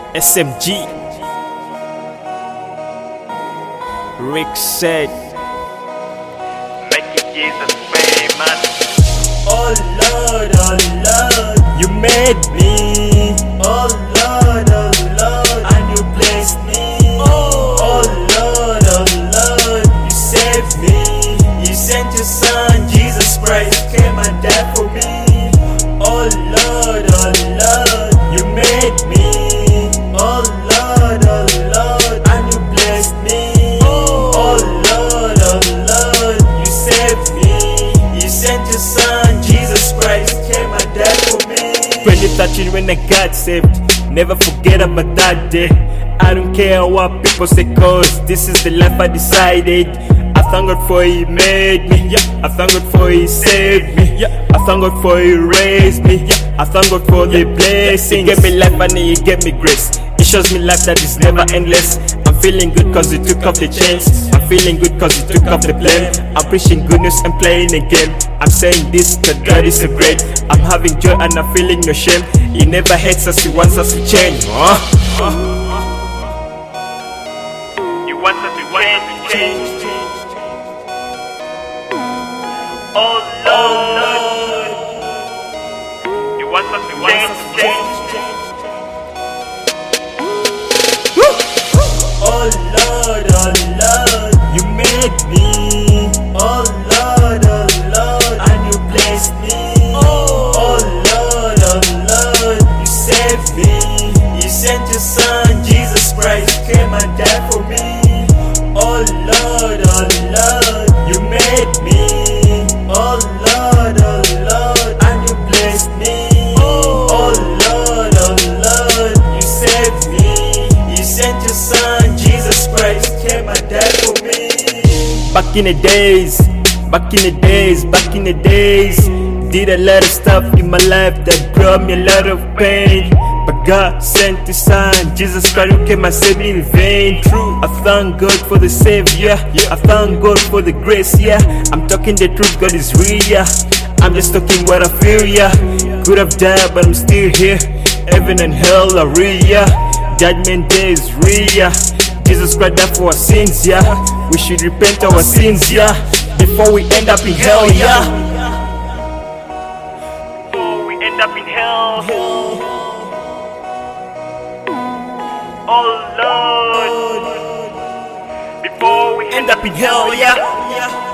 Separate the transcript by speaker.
Speaker 1: SMG. Rick said,
Speaker 2: making Jesus famous.
Speaker 1: oh Lord, you made me. Oh Lord, and you blessed me. Oh Lord, you saved me. You sent your son, Jesus Christ, came and died for me. Oh Lord, you made me. Oh Lord, and you blessed me. Oh Lord, you saved me. You sent your son, Jesus Christ, came and died for me. 2013 when I got saved, never forget about that day. I don't care what people say, cause this is the life I decided. I thank God for He made me, I thank God for He saved me, I thank God for He raised me, I thank God for the blessings. He gave me life and He gave me grace. He shows me life that is never endless. I'm feeling good cause He took off the chains. I'm feeling good cause He took off the blame. I'm preaching good news and playing a game. I'm saying this, that God is so great. I'm having joy and I'm feeling no shame. He never hates us, He wants us to change.
Speaker 2: He wants us to change. Oh Lord, He wants us to change.
Speaker 1: Oh Lord, you made me. Oh Lord, and you blessed me. Oh Lord, you saved me. You sent your son, Jesus Christ, came and died for me. Oh Lord, you made me. Oh Lord, and you blessed me. Oh Lord, you saved me. You sent your son, Jesus Christ, came and died for me. Back in the days, did a lot of stuff in my life that brought me a lot of pain. But God sent His son, Jesus Christ, who came and saved me in vain. True, I thank God for the Savior. I thank God for the grace. I'm talking the truth, God is real. I'm just talking what I feel. Could have died, but I'm still here. Heaven and hell are real. Judgment day is real. Jesus Christ died for our sins. We should repent our sins. Before we end up in hell.
Speaker 2: Before we end up in hell. Oh Lord, before we
Speaker 1: End up in hell.